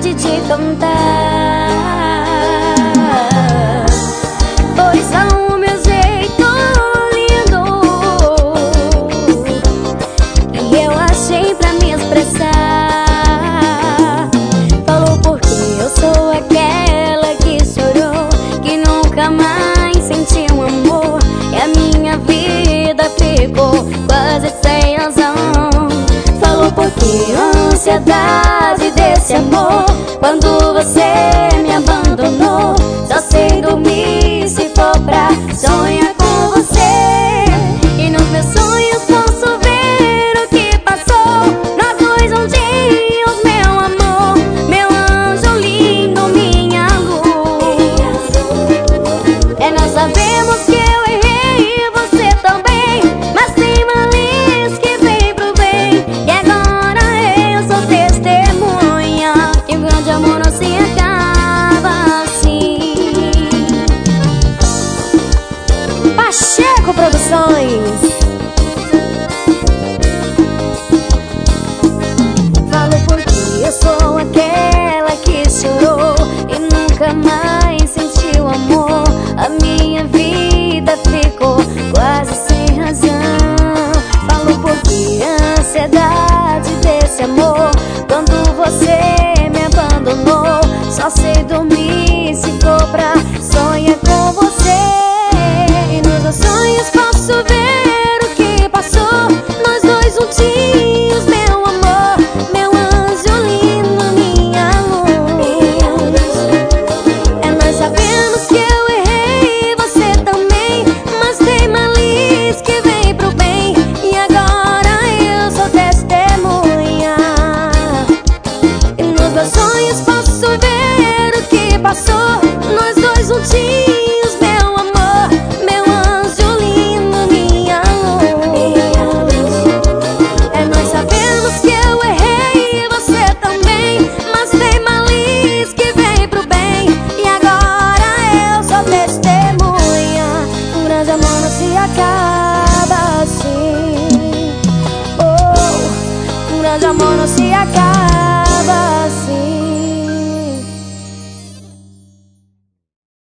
vontade de cantar. Pois são o meu jeito lindo que eu achei pra me expressar. Falou porque eu sou aquela que chorou, que nunca mais sentiu amor, e a minha vida ficou quase sem razão. Falou porque a ansiedade desse amor, quando você me abandonou, só sei dormir se for pra sonhar com você. E nos meus sonhos posso ver o que passou, nós dois juntinhos, meu amor, meu anjo lindo, minha luz. É, nós sabemos que eu errei e você também, mas tem maliz que vem pro bem. E agora eu sou testemunha que o grande amor não se acaba assim. Pacheco Produções. Falo porque eu sou aquela que chorou e nunca mais sentiu amor, a minha vida ficou quase sem razão. Falo porque a ansiedade desse amor, quando você me abandonou, só sei dormir se for pra sonhar com você. E nos meus sonhos posso ver o que passou, nós dois juntinhos, meu amor, meu anjo lindo, minha luz. É, nós sabemos que eu errei e você também, mas tem maliz que vem pro bem. E agora eu sou testemunha. E nos meus sonhos posso ver o que passou, nós dois juntinhos, meu amor, meu anjo lindo, minha luz. É, nós sabemos que eu errei e você também, mas tem maliz que vem pro bem. E agora eu sou testemunha, um grande amor não se acaba assim. Oh, um grande amor não se acaba.